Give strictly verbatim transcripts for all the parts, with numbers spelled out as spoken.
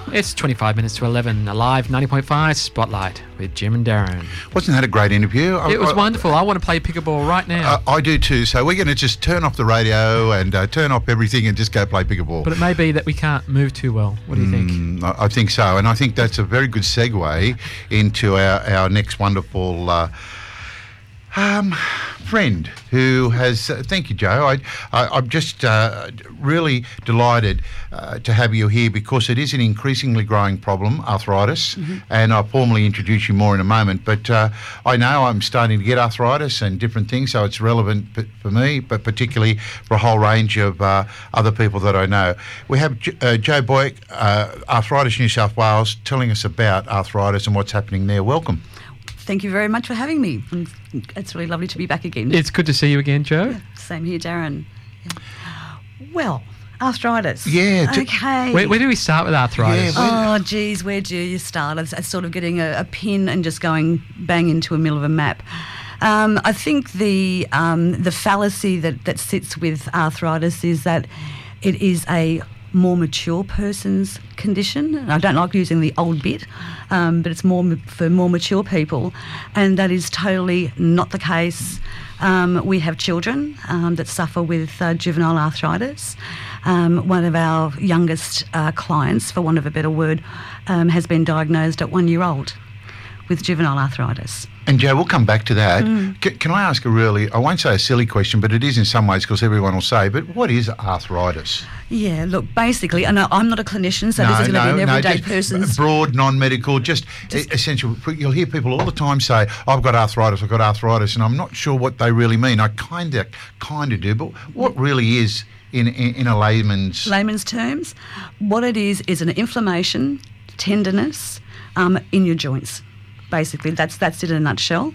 It's twenty-five minutes to eleven, a live ninety point five Spotlight with Jim and Darren. Wasn't that a great interview? It was I, wonderful. I want to play pickleball right now. I, I do too. So we're going to just turn off the radio and uh, turn off everything and just go play pickleball. But it may be that we can't move too well. What do you think? Mm, I, I think so. And I think that's a very good segue into our, our next wonderful... Uh, Um, friend who has, uh, thank you, Joe. I, I, I'm just uh, really delighted uh, to have you here because it is an increasingly growing problem, arthritis, mm-hmm. and I'll formally introduce you more in a moment. But uh, I know I'm starting to get arthritis and different things, so it's relevant p- for me, but particularly for a whole range of uh, other people that I know. We have J- uh, Joe Boyk, uh, Arthritis New South Wales, telling us about arthritis and what's happening there. Welcome. Thank you very much for having me. It's really lovely to be back again. It's good to see you again, Joe. Yeah, same here, Darren. Yeah. Well, arthritis. Yeah. T- okay. Where, where do we start with arthritis? Yeah, oh, geez, where do you start? It's, it's sort of getting a, a pin and just going bang into the middle of a map. Um, I think the um, the fallacy that, that sits with arthritis is that it is a more mature person's condition. And I don't like using the old bit, um, but it's more m- for more mature people, and that is totally not the case. Um, we have children um, that suffer with uh, juvenile arthritis. Um, one of our youngest uh, clients, for want of a better word, um, has been diagnosed at one year old with juvenile arthritis. And Joe, we'll come back to that. Mm. C- can I ask a really, I won't say a silly question, but it is in some ways because everyone will say, but what is arthritis? Yeah, look, basically, and I'm not a clinician, so no, this is going to no, be an everyday no, person's... broad, non-medical, just, just essential. You'll hear people all the time say, I've got arthritis, I've got arthritis, and I'm not sure what they really mean. I kind of kind of do, but what really is, in, in, in a layman's... Layman's terms, what it is is an inflammation, tenderness um, in your joints. Basically, that's that's it in a nutshell.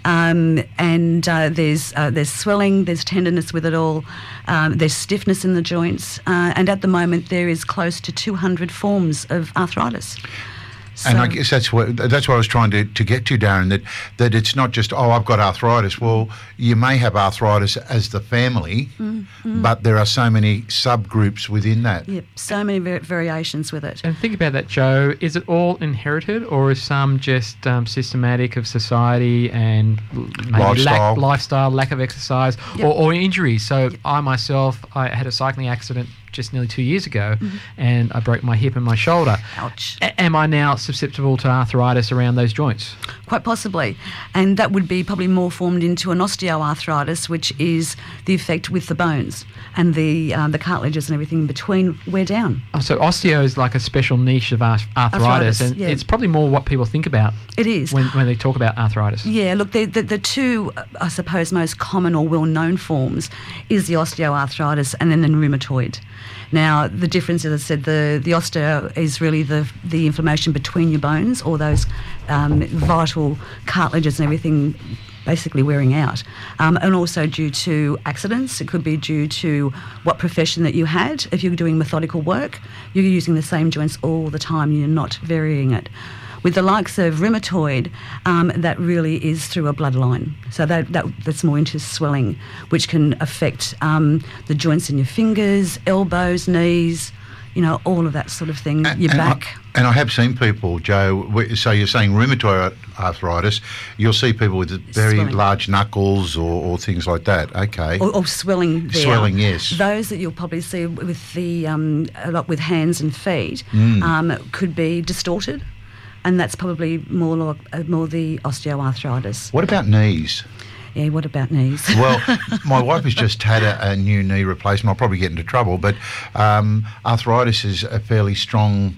Um, and uh, there's uh, there's swelling, there's tenderness with it all, um, there's stiffness in the joints, uh, and at the moment there is close to two hundred forms of arthritis. So, and I guess that's what that's what I was trying to, to get to, Darren, that, that it's not just, oh, I've got arthritis. Well, you may have arthritis as the family, mm, mm. but there are so many subgroups within that. Yep, so many var- variations with it. And think about that, Joe. Is it all inherited, or is some just um, systematic of society and maybe lifestyle, lack, lifestyle, lack of exercise, yep. or, or injuries? So yep. I myself, I had a cycling accident just nearly two years ago, mm-hmm. and I broke my hip and my shoulder. Ouch. A- am I now susceptible to arthritis around those joints? Quite possibly. And that would be probably more formed into an osteoarthritis, which is the effect with the bones and the uh, the cartilages and everything in between wear down. Oh, so osteo is like a special niche of arth- arthritis, arthritis, and yeah. it's probably more what people think about. It is. When, when they talk about arthritis. Yeah, look, the, the, the two, I suppose, most common or well-known forms is the osteoarthritis and then the rheumatoid. Now, the difference, as I said, the, the osteo is really the the inflammation between your bones, or those um, vital cartilages and everything basically wearing out. Um, and also due to accidents. It could be due to what profession that you had. If you're doing methodical work, you're using the same joints all the time, you're not varying it. With the likes of rheumatoid, um, that really is through a bloodline. So that, that that's more into swelling, which can affect um, the joints in your fingers, elbows, knees, you know, all of that sort of thing, and, your and back. I, and I have seen people, Joe, so you're saying rheumatoid arthritis, you'll see people with very swelling. large knuckles or, or things like that, okay. Or, or swelling there. Swelling, yes. Those that you'll probably see with the um, a lot with hands and feet Mm. um, could be distorted. And that's probably more like, uh, more the osteoarthritis. What about knees? Yeah, what about knees? Well, my wife has just had a, a new knee replacement. I'll probably get into trouble, but um, arthritis is a fairly strong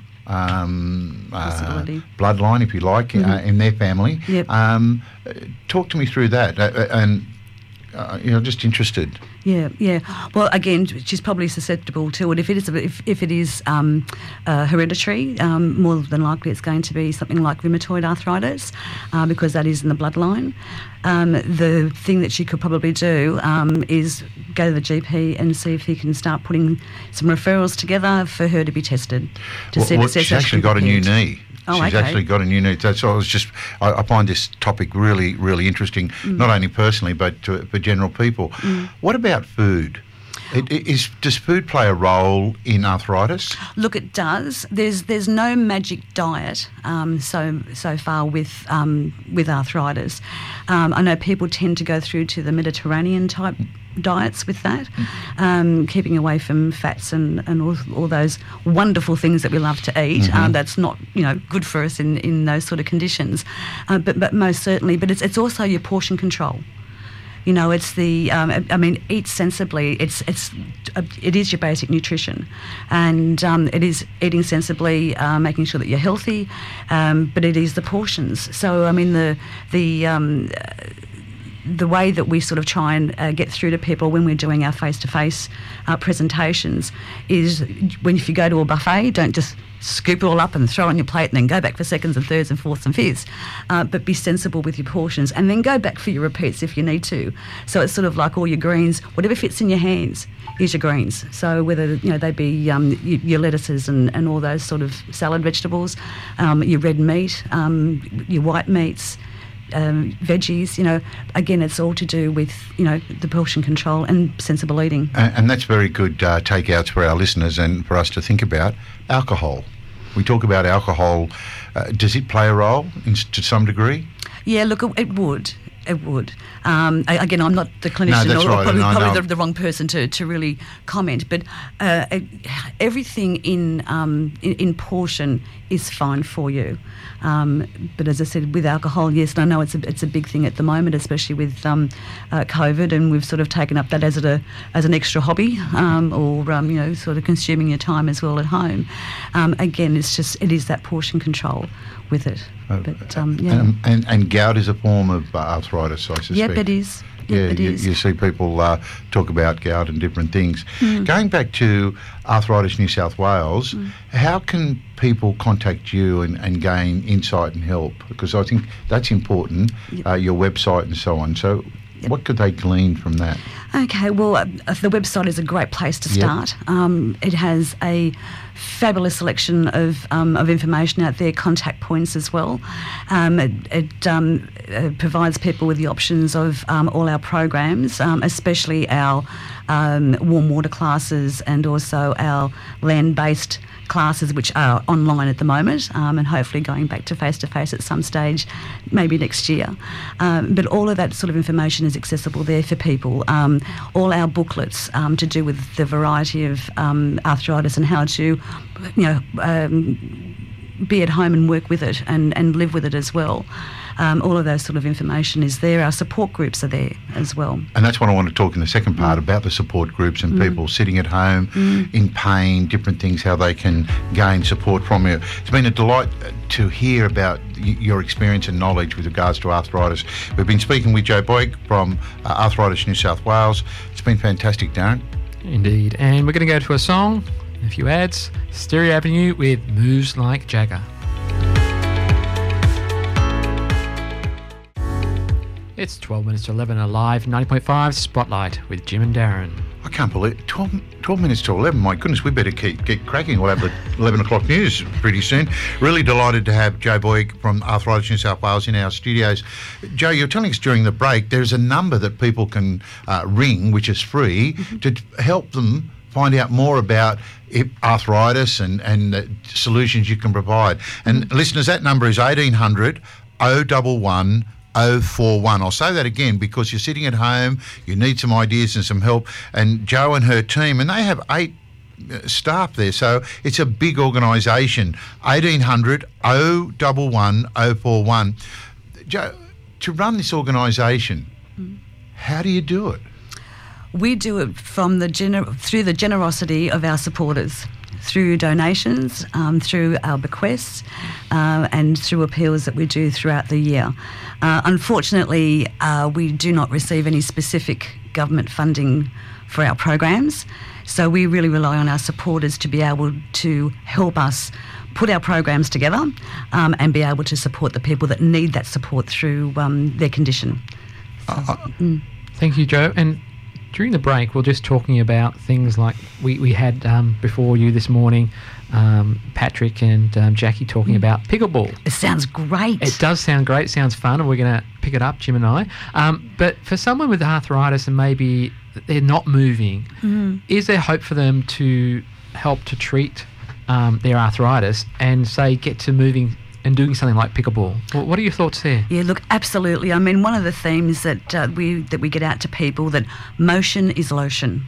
um, uh, bloodline, if you like, mm-hmm. uh, in their family. Yep. Um, talk to me through that, uh, and uh, you know, just interested. Yeah, yeah. Well, again, she's probably susceptible to it. If it is, if, if it is um, uh, hereditary, um, more than likely it's going to be something like rheumatoid arthritis, uh, because that is in the bloodline. Um, the thing that she could probably do um, is go to the G P and see if he can start putting some referrals together for her to be tested to well, see well, if it's she's actually got a new knee. Oh, She's okay. actually got a new knee. That's I was just. I, I find this topic really, really interesting. Mm. Not only personally, but to, for general people. Mm. What about food? It, it, is, does food play a role in arthritis? Look, it does. There's there's no magic diet um, so so far with um, with arthritis. Um, I know people tend to go through to the Mediterranean type diets with that, um, keeping away from fats and, and all, all those wonderful things that we love to eat. Mm-hmm. Um, that's not, you know, good for us in, in those sort of conditions. Uh, but but most certainly, but it's it's also your portion control. You know, it's the. Um, I mean, eat sensibly. It's it's it is your basic nutrition, and um, it is eating sensibly, uh, making sure that you're healthy. Um, but it is the portions. So I mean, the the. Um, the way that we sort of try and uh, get through to people when we're doing our face-to-face uh, presentations is when if you go to a buffet, don't just scoop it all up and throw it on your plate and then go back for seconds and thirds and fourths and fifths, uh, but be sensible with your portions and then go back for your repeats if you need to. So it's sort of like all your greens, whatever fits in your hands is your greens. So whether, you know, they be um, your, your lettuces and, and all those sort of salad vegetables, um, your red meat, um, your white meats, Um, veggies, you know, again, it's all to do with, you know, the portion control and sensible eating. And, and that's very good uh, takeouts for our listeners and for us to think about. Alcohol. We talk about alcohol. Uh, does it play a role in, to some degree? Yeah, look, it, it would. It would. Um, I, again, I'm not the clinician no, that's or, right. or probably, no, probably no. the, the wrong person to, to really comment, but uh, it, everything in, um, in in portion is fine for you. Um, but as I said, with alcohol, yes, and I know it's a, it's a big thing at the moment, especially with um, uh, COVID, and we've sort of taken up that as a as an extra hobby, um, or um, you know, sort of consuming your time as well at home. Um, again, it's just it is that portion control with it. But um, yeah, and, and and gout is a form of uh, arthritis, I suspect. Yep, it is. Yep, yeah, it you, is. you see people uh, talk about gout and different things. Mm. Going back to Arthritis New South Wales, mm. how can people contact you and, and gain insight and help? Because I think that's important, yep. uh, your website and so on. So yep. what could they glean from that? Okay, well, uh, the website is a great place to start. Yep. Um, it has a fabulous selection of um, of information out there, contact points as well. Um, it it um, uh, provides people with the options of um, all our programs, um, especially our um, warm water classes and also our land-based classes, which are online at the moment, um, and hopefully going back to face-to-face at some stage, maybe next year. Um, but all of that sort of information is accessible there for people. Um, all our booklets um, to do with the variety of um, arthritis and how to, you know, um, be at home and work with it and, and live with it as well. Um, all of those sort of information is there. Our support groups are there as well. And that's what I want to talk in the second part mm. about, the support groups and mm. people sitting at home mm. in pain, different things, how they can gain support from you. It's been a delight to hear about y- your experience and knowledge with regards to arthritis. We've been speaking with Joe Boyk from uh, Arthritis New South Wales. It's been fantastic, Darren. Indeed. And we're going to go to a song, a few ads. Stereo Avenue with Moves Like Jagger. It's twelve minutes to eleven, a live ninety point five Spotlight with Jim and Darren. I can't believe it. twelve, twelve minutes to eleven. My goodness, we better keep get cracking. We'll have the eleven o'clock news pretty soon. Really delighted to have Joe Boyk from Arthritis New South Wales in our studios. Joe, you're telling us during the break there's a number that people can uh, ring, which is free, mm-hmm. to help them find out more about arthritis and, and the solutions you can provide. And mm-hmm. listeners, that number is eighteen hundred oh one one oh four one. I'll say that again because you're sitting at home, you need some ideas and some help, and Joe and her team, and they have eight staff there, so it's a big organisation. eighteen hundred oh one one oh four one. Joe, to run this organisation, mm. how do you do it? We do it from the gener- through the generosity of our supporters, through donations, um, through our bequests, uh, and through appeals that we do throughout the year. Uh, unfortunately, uh, we do not receive any specific government funding for our programs, so we really rely on our supporters to be able to help us put our programs together um, and be able to support the people that need that support through um, their condition. So, uh, mm. Thank you, Joe. And during the break, we we're just talking about things like we, we had um, before you this morning, um, Patrick and um, Jackie talking mm. about pickleball. It sounds great. It does sound great, sounds fun, and we're going to pick it up, Jim and I. Um, but for someone with arthritis and maybe they're not moving. Mm. Is there hope for them to help to treat um, their arthritis and, say, get to moving and doing something like pickleball? Well, what are your thoughts there? Yeah, look, absolutely. I mean, one of the themes that uh, we that we get out to people, that motion is lotion.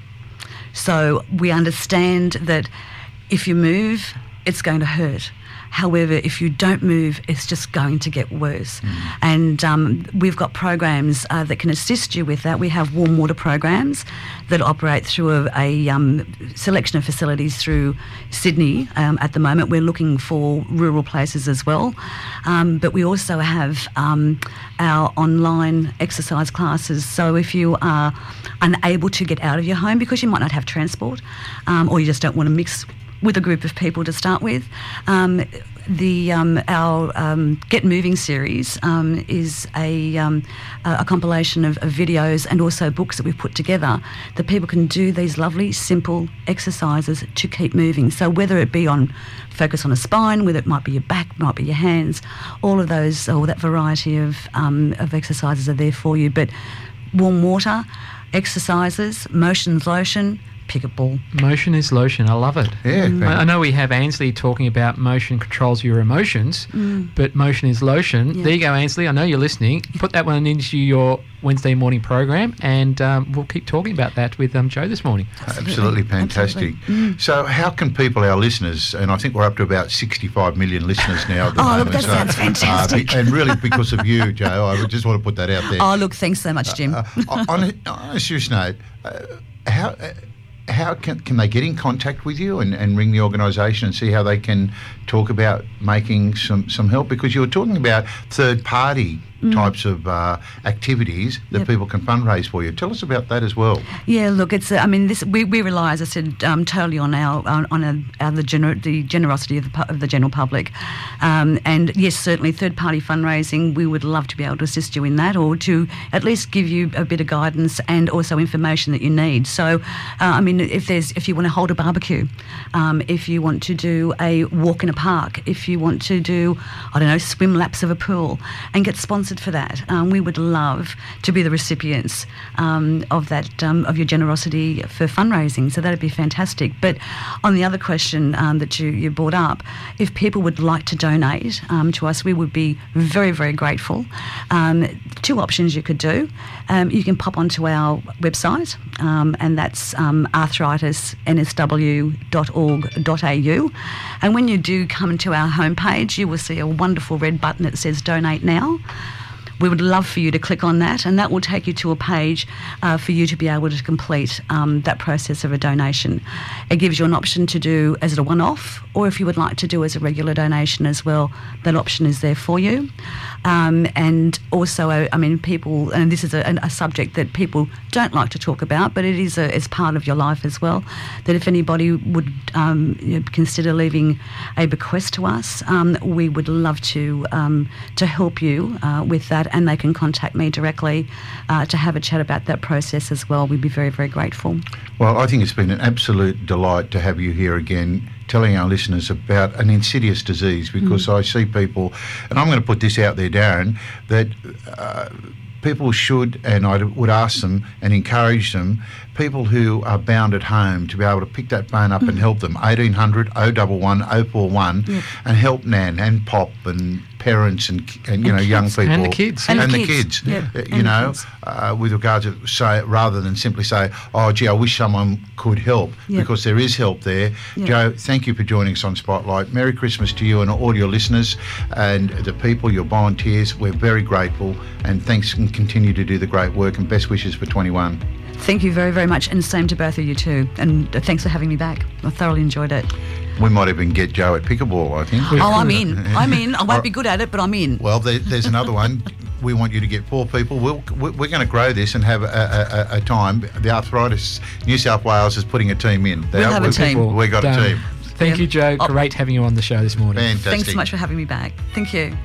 So we understand that if you move, it's going to hurt. However, if you don't move, it's just going to get worse. Mm. And um, we've got programs uh, that can assist you with that. We have warm water programs that operate through a, a um, selection of facilities through Sydney. Um, at the moment, we're looking for rural places as well. Um, but we also have um, our online exercise classes. So if you are unable to get out of your home because you might not have transport, um, or you just don't want to mix with a group of people to start with, um, the um, our um, Get Moving series um, is a um, a compilation of, of videos and also books that we've put together that people can do these lovely simple exercises to keep moving. So whether it be on focus on a spine, whether it might be your back, might be your hands, all of those, or that variety of um, of exercises are there for you. But warm water, exercises, motion's lotion, pickleball. Motion is lotion. I love it. Yeah. Mm. I, I know we have Ainsley talking about motion controls your emotions, mm. but motion is lotion. Yeah. There you go, Ainsley. I know you're listening. Put that one into your Wednesday morning program, and um, we'll keep talking about that with um, Joe this morning. Absolutely, Absolutely fantastic. Absolutely. Mm. So how can people, our listeners, and I think we're up to about sixty-five million listeners now at the oh, moment. look, that so, sounds fantastic. Uh, and really because of you, Joe, I would just want to put that out there. Oh, look, thanks so much, Jim. Uh, uh, on, a, on a serious note, uh, how... Uh, How can, can they get in contact with you and, and ring the organisation and see how they can talk about making some, some help? Because you were talking about third-party mm. types of uh, activities that yep. people can fundraise for you. Tell us about that as well. Yeah, look, it's. Uh, I mean, this we, we rely, as I said, um, totally on our on, on a, our, the, gener- the generosity of the, pu- of the general public, um, and yes, certainly third-party fundraising. We would love to be able to assist you in that, or to at least give you a bit of guidance and also information that you need. So, uh, I mean, if there's if you want to hold a barbecue, um, if you want to do a walk in a park, if you want to do, I don't know, swim laps of a pool, and get sponsored for that, um, we would love to be the recipients um, of that um, of your generosity for fundraising. So that'd be fantastic. But on the other question um, that you, you brought up, if people would like to donate um, to us, we would be very, very grateful. Um, two options you could do. Um, you can pop onto our website, um, and that's um, arthritis n s w dot org dot a u. And when you do come to our homepage, you will see a wonderful red button that says Donate Now. We would love for you to click on that, and that will take you to a page uh, for you to be able to complete um, that process of a donation. It gives you an option to do as a one-off, or if you would like to do as a regular donation as well, that option is there for you. Um, and also, uh, I mean, people, and this is a, a subject that people don't like to talk about, but it is a, it's part of your life as well, that if anybody would um, you know, consider leaving a bequest to us, um, we would love to um, to help you uh, with that, and they can contact me directly uh, to have a chat about that process as well. We'd be very, very grateful. Well, I think it's been an absolute delight to have you here again, telling our listeners about an insidious disease, because mm. I see people, and I'm going to put this out there, Darren, that uh, people should, and I would ask them and encourage them, people who are bound at home, to be able to pick that phone up mm. and help them. eighteen hundred oh one one oh four one yep. and help Nan and Pop and parents and, and you and know, kids. young people. And the kids. And, and the the kids. kids. Yep. Uh, you and know, kids. uh, with regard to say, rather than simply say, oh, gee, I wish someone could help, yep. because there is help there. Yep. Joe, thank you for joining us on Spotlight. Merry Christmas to you and all your listeners and the people, your volunteers. We're very grateful, and thanks, and continue to do the great work, and best wishes for twenty-one. Thank you very, very much, and same to both of you too. And thanks for having me back. I thoroughly enjoyed it. We might even get Joe at pickleball, I think. Oh, I'm in. I'm in. I won't be good at it, but I'm in. Well, there, there's another one. We want you to get four people. We'll, we're going to grow this and have a, a, a time. The Arthritis New South Wales is putting a team in. We'll have a team. We've got Done. a team. Thank Yeah. you, Joe. Oh. Great having you on the show this morning. Fantastic. Thanks so much for having me back. Thank you.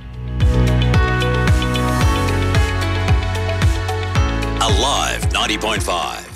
Alive ninety point five.